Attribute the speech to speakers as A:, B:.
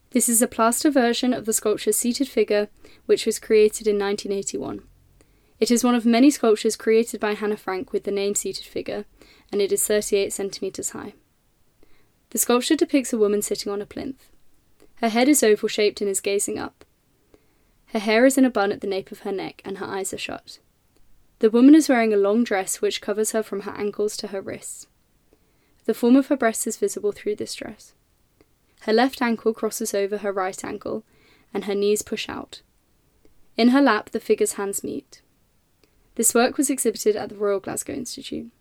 A: This is a plaster version of the sculpture's seated figure, which was created in 1981. It is one of many sculptures created by Hannah Frank with the name seated figure, and it is 38 centimetres high. The sculpture depicts a woman sitting on a plinth. Her head is oval-shaped and is gazing up. Her hair is in a bun at the nape of her neck, and her eyes are shut. The woman is wearing a long dress which covers her from her ankles to her wrists. The form of her breast is visible through this dress. Her left ankle crosses over her right ankle, and her knees push out. In her lap, the figure's hands meet. This work was exhibited at the Royal Glasgow Institute.